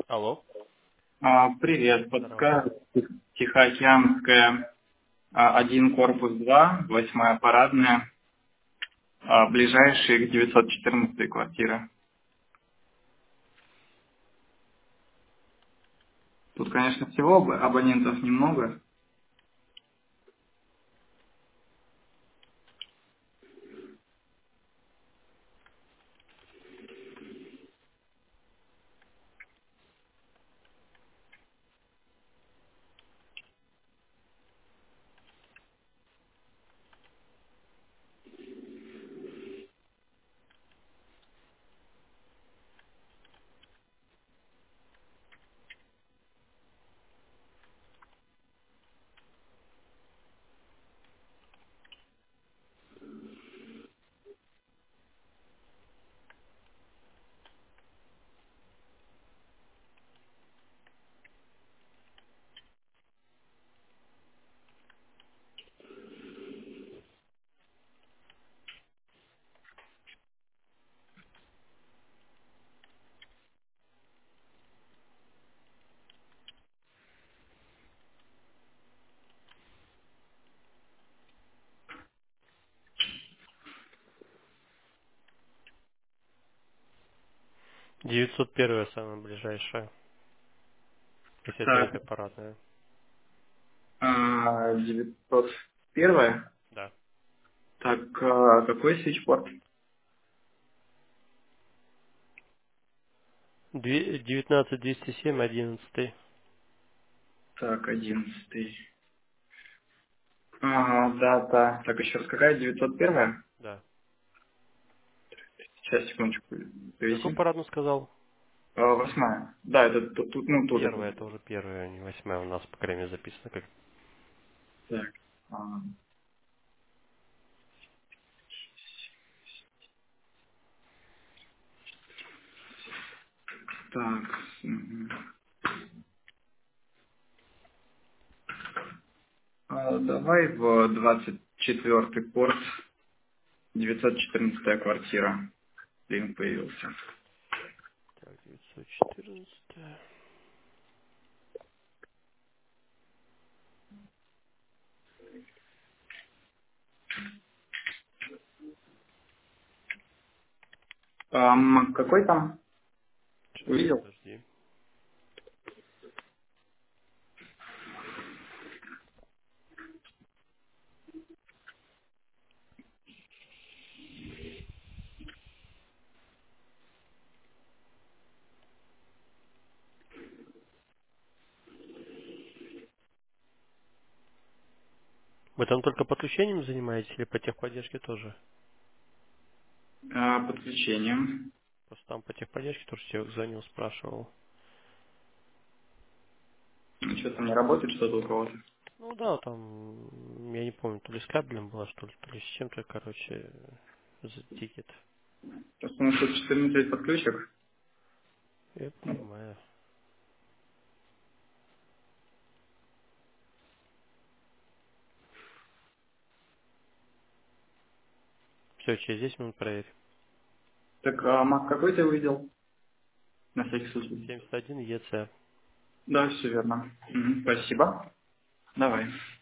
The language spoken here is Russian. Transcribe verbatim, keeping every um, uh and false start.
Алло. А, Привет, Здорово. подскажешь, Тихоокеанская, а, один корпус два, восьмая парадная, а, ближайшие к девятьсот четырнадцатой квартиры. Тут, конечно, всего аб- абонентов немного. девятьсот первая самая ближайшая, если это Так, эпипаратная. а, девятьсот один. Да. Так, а, какой свитчпорт? Две- девятнадцать двести семь одиннадцатый. Так, одиннадцатый. Ага, дата. Так, еще раз, какая? девятьсот один? Да. Сейчас, секундочку, Какую привести. парадную сказал? А, восьмая. Да, это тут, тут, ну, тут это. Первая, это уже первая, а не восьмая у нас, по крайней мере, записано как. Так, а, так. Мгм. А, давай в двадцать четвёртый порт, девятьсот четырнадцатая квартира. Линк появился. Так, девятьсот четырнадцать. Ам, какой там? Сейчас, Увидел? подожди. Вы там только подключением занимаетесь или по техподдержке тоже? А, подключением. Просто там по техподдержке тоже человек звонил, спрашивал. Ну, что там не работает что-то у кого-то? Ну да, там, я не помню, то ли с кабелем было, что ли, то ли с чем-то, короче, за тикет. Просто у нас тут четырнадцать подключек. Я понимаю. Все, через десять минут проверь. Так, а Мак какой ты увидел? На всякий случай. семьдесят один ЕЦ. Да, все верно. Мгм, спасибо. Давай.